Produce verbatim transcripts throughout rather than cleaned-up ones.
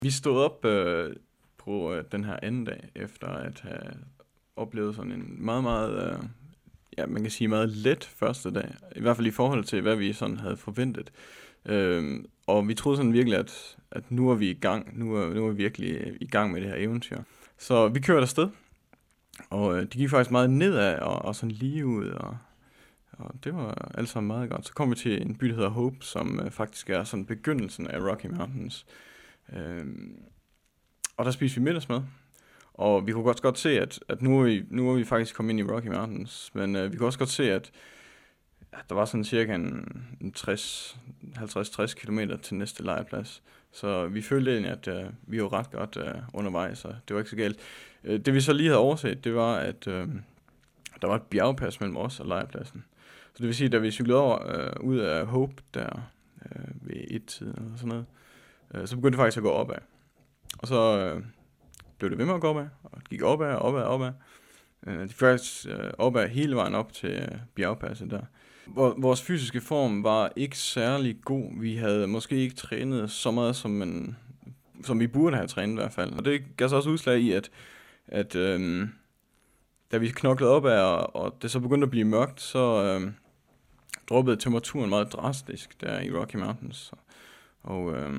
Vi stod op øh, på øh, den her anden dag, efter at have oplevet sådan en meget, meget, øh, ja, man kan sige meget let første dag. I hvert fald i forhold til, hvad vi sådan havde forventet. Øh, og vi troede sådan virkelig, at, at nu er vi i gang. Nu er, nu er vi virkelig i gang med det her eventyr. Så vi kørte afsted, og øh, det gik faktisk meget nedad og, og sådan lige ud, og, og det var alt sammen meget godt. Så kom vi til en by, der hedder Hope, som øh, faktisk er sådan begyndelsen af Rocky Mountains. Øh, Og der spiste vi middagsmad, og vi kunne godt godt se, at, at nu, er vi, nu er vi faktisk kommet ind i Rocky Mountains, men øh, vi kunne også godt se, at, at der var sådan cirka en, en tres, halvtreds til tres kilometer til næste lejrplads. Så vi følte egentlig, at øh, vi var ret godt øh, undervejs, så det var ikke så galt. Øh, det vi så lige havde overset, det var, at øh, der var et bjergpas mellem os og lejrpladsen. Så det vil sige, at da vi cyklede over øh, ud af Hope der øh, ved et-tiden eller sådan noget, øh, så begyndte det faktisk at gå opad. Og så øh, blev det ved med at gå opad, og det gik opad, opad, opad. Øh, de faktisk øh, opad hele vejen op til øh, bjergpasset der. Vor, vores fysiske form var ikke særlig god. Vi havde måske ikke trænet så meget, som, man, som vi burde have trænet i hvert fald. Og det gav så også udslag i, at, at øh, da vi knoklede opad, og, og det så begyndte at blive mørkt, så øh, droppede temperaturen meget drastisk der i Rocky Mountains. Og øh,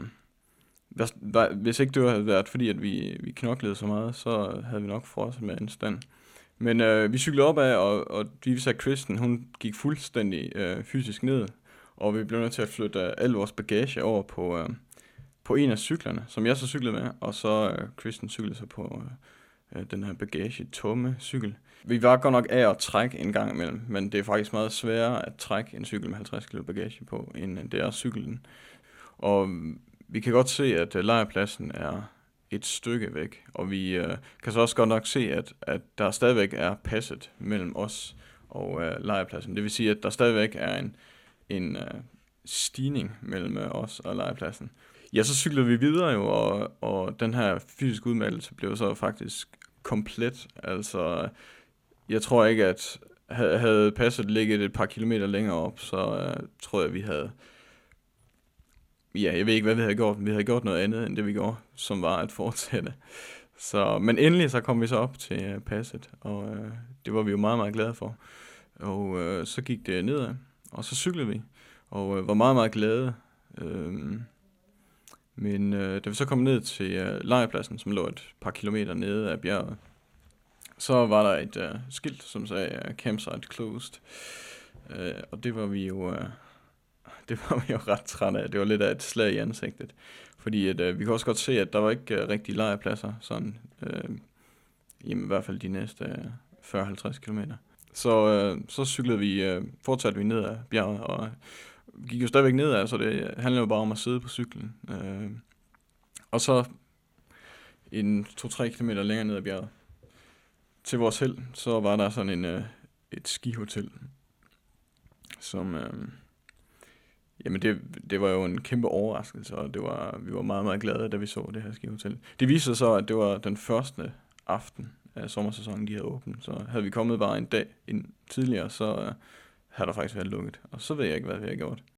hvis ikke det havde været fordi, at vi, vi knoklede så meget, så havde vi nok frosset med en stand. Men øh, vi cyklede opad, og, og Divisa Kristen, hun gik fuldstændig øh, fysisk ned, og vi blev nødt til at flytte øh, al vores bagage over på, øh, på en af cyklerne, som jeg så cyklede med, og så øh, Kristen cyklede så på øh, den her bagage tomme cykel. Vi var godt nok af at trække en gang imellem, men det er faktisk meget sværere at trække en cykel med halvtreds kilo bagage på, end det er cyklen. Og vi kan godt se, at uh, lejrpladsen er et stykke væk, og vi uh, kan så også godt nok se, at, at der stadigvæk er passet mellem os og uh, lejrpladsen. Det vil sige, at der stadigvæk er en, en uh, stigning mellem uh, os og lejrpladsen. Ja, så cyklede vi videre jo, og, og den her fysiske udmeldelse blev så faktisk komplet. Altså, jeg tror ikke, at havde passet ligget et par kilometer længere op, så uh, tror jeg, at vi havde... Ja, jeg ved ikke, hvad vi havde gjort. Vi havde gjort noget andet, end det vi gjorde, som var at fortsætte. Så, men endelig så kom vi så op til uh, passet, og uh, det var vi jo meget, meget glade for. Og uh, så gik det nedad, og så cyklede vi, og uh, var meget, meget glade. Uh, men uh, da vi så kom ned til uh, lejrpladsen, som lå et par kilometer nede af bjerget, så var der et uh, skilt, som sagde uh, campsite closed. Uh, og det var vi jo... Uh, Det var vi jo ret træt af. Det var lidt af et slag i ansigtet. Fordi at, øh, vi kan også godt se, at der var ikke øh, rigtige lejrpladser, sådan, øh, jamen, i hvert fald de næste øh, fyrre til halvtreds kilometer. Så, øh, så cyklede vi, øh, fortsatte vi ned ad bjerget, og gik jo stadigvæk nedad, så det handler jo bare om at sidde på cyklen. Øh, og så en to til tre kilometer længere ned ad bjerget, til vores held, så var der sådan en, øh, et skihotel, som... Øh, Jamen det, det var jo en kæmpe overraskelse, og det var, vi var meget, meget glade, da vi så det her skihotel. Det viste sig så, at det var den første aften af sommersæsonen, de havde åbent. Så havde vi kommet bare en dag ind tidligere, så uh, havde der faktisk været lukket. Og så ved jeg ikke, hvad vi havde gjort.